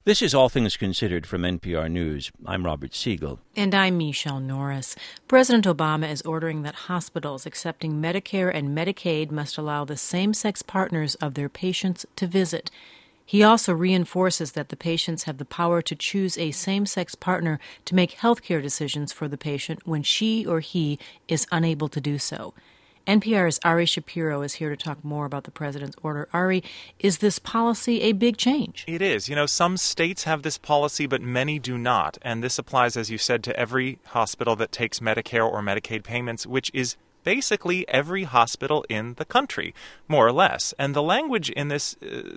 This is All Things Considered from NPR News. I'm Robert Siegel. And I'm Michelle Norris. President Obama is ordering that hospitals accepting Medicare and Medicaid must allow the same-sex partners of their patients to visit. He also reinforces that the patients have the power to choose a same-sex partner to make health care decisions for the patient when she or he is unable to do so. NPR's Ari Shapiro is here to talk more about the president's order. Ari, is this policy a big change? It is. Some states have this policy, but many do not. And this applies, as you said, to every hospital that takes Medicare or Medicaid payments, which is basically every hospital in the country, more or less. And the language in this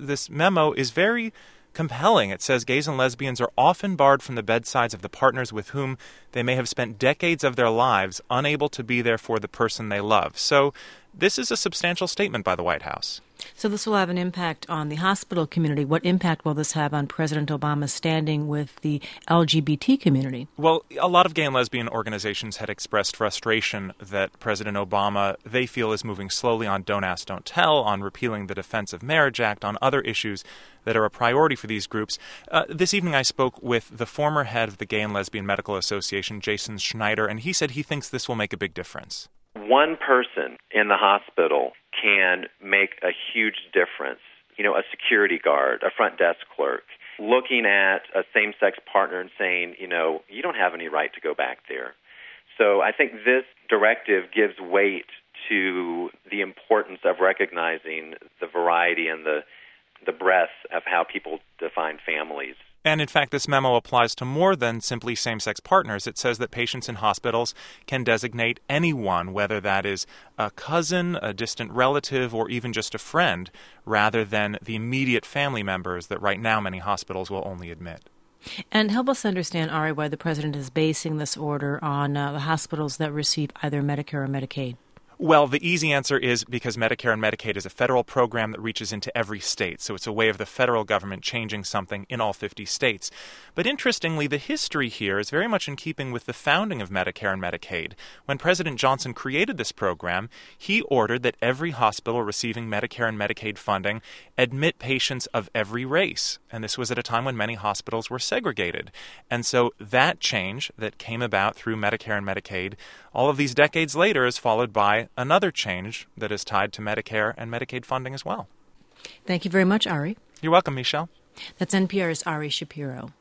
memo is very compelling. It says gays and lesbians are often barred from the bedsides of the partners with whom they may have spent decades of their lives unable to be there for the person they love. So this is a substantial statement by the White House. So this will have an impact on the hospital community. What impact will this have on President Obama's standing with the LGBT community? Well, a lot of gay and lesbian organizations had expressed frustration that President Obama, they feel, is moving slowly on Don't Ask, Don't Tell, on repealing the Defense of Marriage Act, on other issues that are a priority for these groups. This evening I spoke with the former head of the Gay and Lesbian Medical Association, Jason Schneider, and he said he thinks this will make a big difference. One person in the hospital can make a huge difference. A security guard, a front desk clerk, looking at a same-sex partner and saying, you don't have any right to go back there. So I think this directive gives weight to the importance of recognizing the variety and the breadth of how people define families. And in fact, this memo applies to more than simply same-sex partners. It says that patients in hospitals can designate anyone, whether that is a cousin, a distant relative, or even just a friend, rather than the immediate family members that right now many hospitals will only admit. And help us understand, Ari, why the president is basing this order on the hospitals that receive either Medicare or Medicaid. Well, the easy answer is because Medicare and Medicaid is a federal program that reaches into every state. So it's a way of the federal government changing something in all 50 states. But interestingly, the history here is very much in keeping with the founding of Medicare and Medicaid. When President Johnson created this program, he ordered that every hospital receiving Medicare and Medicaid funding admit patients of every race. And this was at a time when many hospitals were segregated. And so that change that came about through Medicare and Medicaid, all of these decades later, is followed by another change that is tied to Medicare and Medicaid funding as well. Thank you very much, Ari. You're welcome, Michelle. That's NPR's Ari Shapiro.